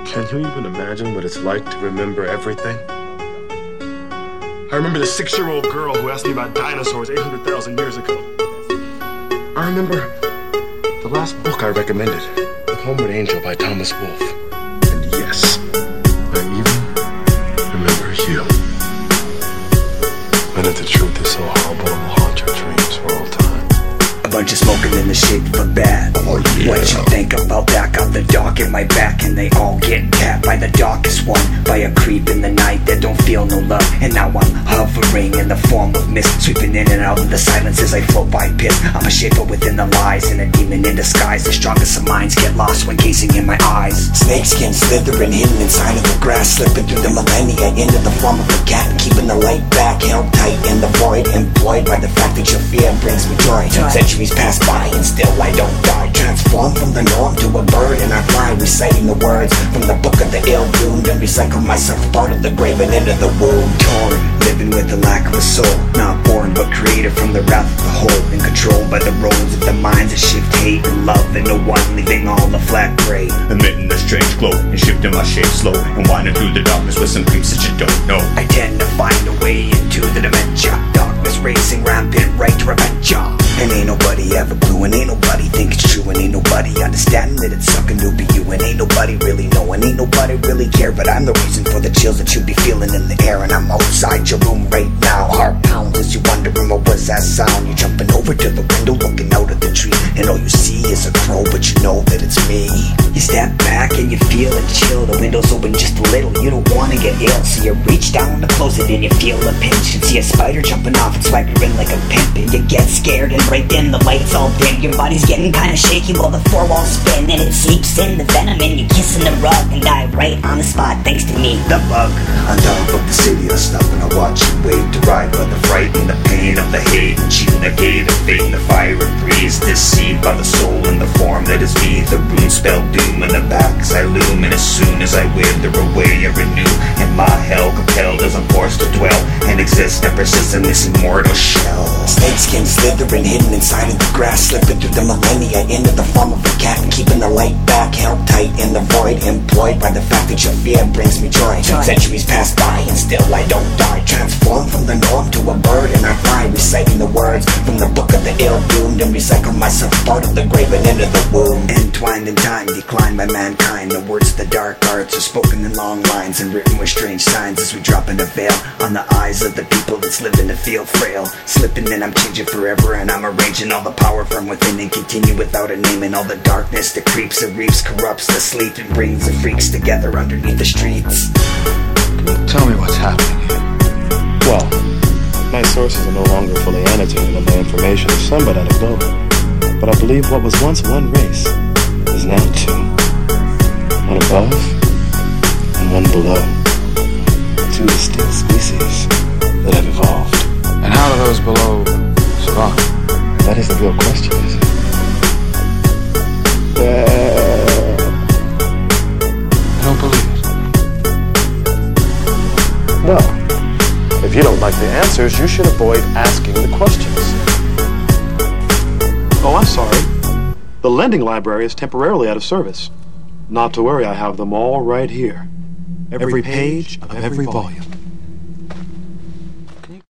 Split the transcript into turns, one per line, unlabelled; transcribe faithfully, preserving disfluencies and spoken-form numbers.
Can you even imagine what it's like to remember everything? I remember the six-year-old girl who asked me about dinosaurs eight hundred thousand years ago. I remember the last book I recommended, The Homeward Angel by Thomas Wolfe. And yes, I even remember you. And if the truth is so horrible, it will haunt your dreams for all time.
A bunch of smoking in the shape of a bat.
Oh, yeah.
What you think about that? Got the dog in my back, and they all get tapped by the darkest one, by a creep in the night that don't feel no love. And now I'm hovering in the form of mist, sweeping in and out of the silence as I float by piss. I'm a shaper within the lies, and a demon in disguise. The strongest of minds get lost when gazing in my eyes.
Snakeskin slithering hidden inside of the grass, slipping through the millennia into the form of a cat, keeping the light back, held tight in the void, employed by the fact that your fear brings me joy. Centuries pass by and still I don't die, transform from the norm to a bird, and I fly, reciting the words from the book of the ill-doomed, and recycle myself out of the grave and into the womb.
Torn, living with the lack of a soul, not born but created from the wrath of the whole, and controlled by the roads of the minds that shift hate and love, and no one leaving all the flat gray.
Emitting a strange glow and shifting my shape slow, and winding through the darkness with some creeps that you don't know.
I tend to find a way into the dementia, darkness racing rampant right to revenge ya. And ain't nobody ever blue, and ain't nobody think it's true, and ain't nobody understanding that it's sucking to be you, and ain't nobody really know, and ain't nobody really care. But I'm the reason for the chills that you be feeling in the air, and I'm outside your room right now. Heart pounds as you wondering what was that sound. You're jumping over to the window, looking out at the tree, and all you see is a crow, but you know that it's me. You step back and you feel a chill. The window's open just a little, you don't wanna get ill, so you reach down to close it and you feel a pinch, and see a spider jumping off and swaggering like a pimp, and you get scared, and right then the lights all dim. Your body's getting kinda shaky while the four walls spin, and it seeps in the venom, and you kiss in the rug and die right on the spot thanks to me, the bug.
On top of the city, I stop and I watch you wait to ride by the fright and the pain of the hate, and you negate the fate and the fire it breathes, deceived by the soul in the form that is me. The rune spell doom in the back as I loom, and as soon as I wither away I renew, and my hell compelled as I'm forced to dwell and exist and persist in this immortal shell. Snakeskin slithering hidden inside of the grass, slipping through the millennia into the form of a cat, and keeping the light back, held tight in the void, employed by the fact that your fear brings me joy. Centuries pass by and still I don't die, transform from the norm to a bird, and I fly, reciting the words from the book of the ill-doomed, and recycle myself out of the grave and into the womb.
Entwined in time, declined by mankind, the words of the dark arts are spoken in long lines, and written with strange signs as we drop in a veil on the eyes of the people that's living to feel frail. Slipping and I'm changing forever, and I'm arranging all the power from within, and continue without a name, and all the darkness that creeps and reaps, corrupts the sleep, and brings the freaks together underneath the streets.
Tell me what's happening here. Well, my sources are no longer fully annotated, and my information is somewhat anecdotal. But I believe what was once one race is now two. One above and one below. Two distinct species that have evolved.
And how do those below survive?
That is the real question, is it? Uh,
I don't believe it.
well, if you don't like the answers, you should avoid asking the questions. Oh, I'm sorry. The lending library is temporarily out of service. Not to worry, I have them all right here. Every page of every volume.